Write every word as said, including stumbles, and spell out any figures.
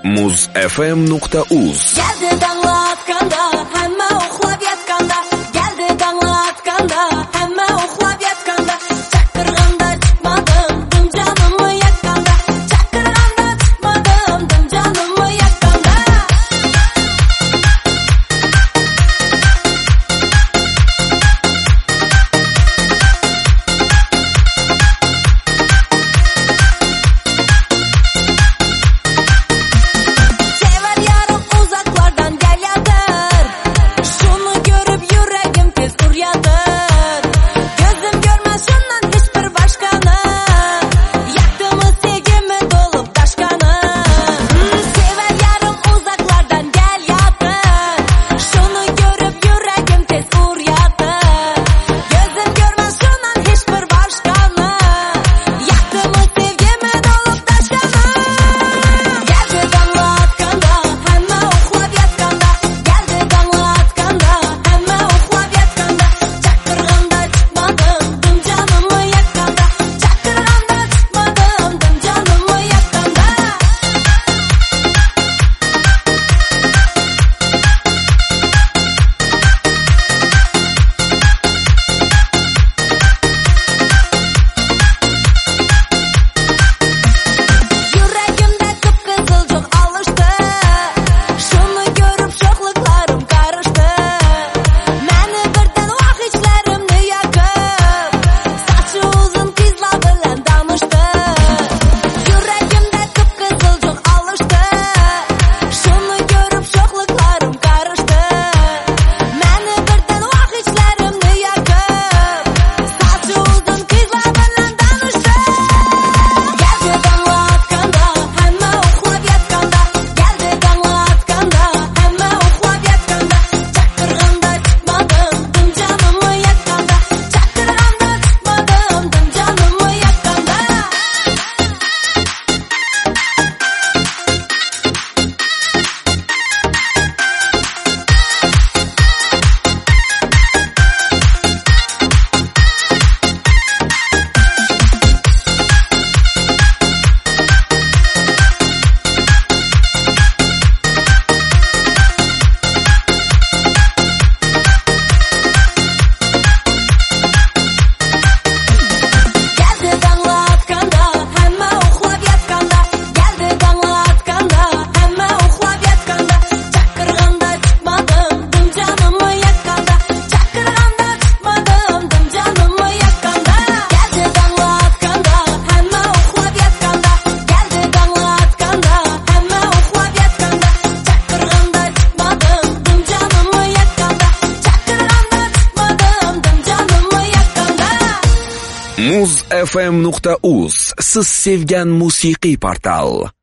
muz f m nuqta uz. Geldi danglatganda, hamma uxlab yotganda, geldi danglatganda, hamma uxlab yotganda, chaqirganda chiqmadim, dim jonimni yakkanda, chaqirganda chiqmadim, dim jonimni yakkanda. Sever yarım uzaklardan gel yadır, şunu görüp yüreğim tez uryadır. Gözüm görmez şundan hiçbir başkanı, yaktı mı sevgimi dolup taşkanı. Sever yarım uzaklardan gel yadır, şunu görüp yüreğim tez uryadır. Gözüm görmez şundan hiçbir başkanı, yaktı mı sevgimi dolup taşkanı. Geldi danglatganda, hamma uxlab yotganda, geldi danglatganda, hamma uxlab yotganda, chaqirganda chiqmadim, dim jonimni yakkanda, chaqirganda chiqmadim, dim jonimni yakkanda. Yüreğimde kıpkızılcık alıştı, şunu görüp şokluklarım karıştı. Meni birden vahişlerimni yakıp, saçı uzun kızlar bilen tanıştı. Yüreğimde kıpkızılcık alıştı, şunu görüp şokluklarım karıştı. Meni birden vahişlerimni yakıp, saçı uzun kızlar bilen tanıştı. Geldi danglatganda, hamma uxlab yotganda, geldi danglatganda, hamma uxlab yotganda, chaqirganda chiqmadim, dim jonimni yakkanda, chaqirganda chiqmadim, dim jonimni yakkanda. Geldi danglatganda, hamma uxlab yotganda, geldi danglatganda, hamma uxlab yotganda, chaqirganda chiqmadim, dim jonimni yakkanda, chaqirganda chiqmadim, dim jonimni yakkanda. Geldi danglatganda, hamma uxlab yotganda, geldi danglatganda, hamma uxlab yotganda, chaqirganda chiqmadim, dim jonimni yakkanda, chaqirganda chiqmadim, dim jonimni yakkanda. muz f m nuqta uz siz sevgan musiqiy portal.